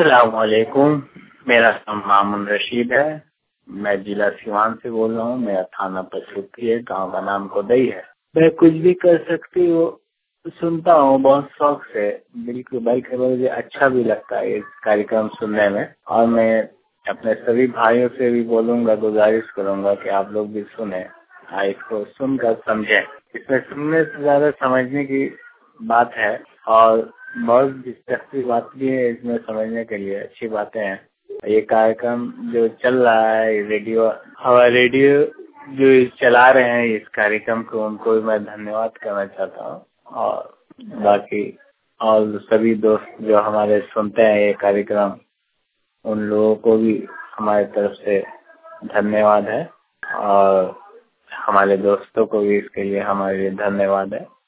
अस्सलामुअलैकुम। मेरा नाम मामून रशीद है। मैं जिला सिवान से बोल रहा हूँ। मेरा थाना पचरुखी है। गांव का नाम कोदई है। मैं कुछ भी कर सकती हूँ सुनता हूँ बहुत शौक से। बिल्कुल बल्कि मुझे अच्छा भी लगता है इस कार्यक्रम सुनने में। और मैं अपने सभी भाइयों से भी बोलूँगा, गुजारिश करूँगा कि आप लोग भी सुने, इसको सुनकर समझें। इसमें सुनने से ज्यादा समझने की बात है और बहुत दिलचस्पी बात भी है इसमें समझने के लिए। अच्छी बातें हैं। ये कार्यक्रम जो चल रहा है रेडियो जो चला रहे हैं इस कार्यक्रम को, उनको भी मैं धन्यवाद करना चाहता हूँ। और बाकी और सभी दोस्त जो हमारे सुनते हैं ये कार्यक्रम, उन लोगों को भी हमारी तरफ से धन्यवाद है और हमारे दोस्तों को भी इसके लिए हमारे लिए धन्यवाद है।